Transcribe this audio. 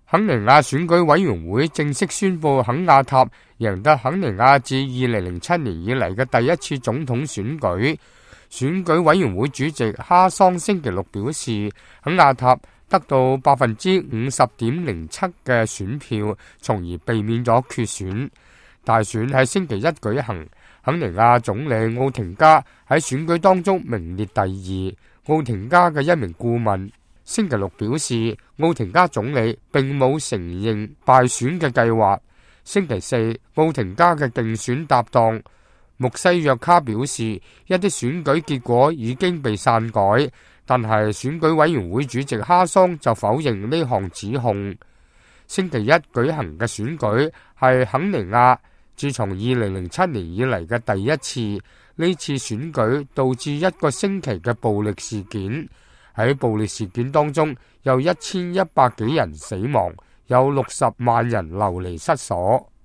肯尼亞選舉委員會正式宣布肯亞塔贏得肯尼亞自2007年以嚟嘅第一次總統選舉。選舉委員會主席哈桑星期六表示，肯亞塔得到50.07%嘅選票，從而避免咗決選。大選喺星期一舉行，肯尼亞總理奧廷加喺選舉當中名列第二。奧廷加嘅一名顧問星期六表示，奧廷加總理並冇承認敗選嘅計劃。星期四，奧廷加嘅競選搭檔穆西約卡表示，一啲選舉結果已經被篡改，但係選舉委員會主席哈桑就否認呢項指控。星期一舉行嘅選舉係肯尼亞自從2007年以嚟嘅第一次。呢次選舉導致一個星期嘅暴力事件，喺暴力事件當中有1100幾人死亡，有60萬人流離失所。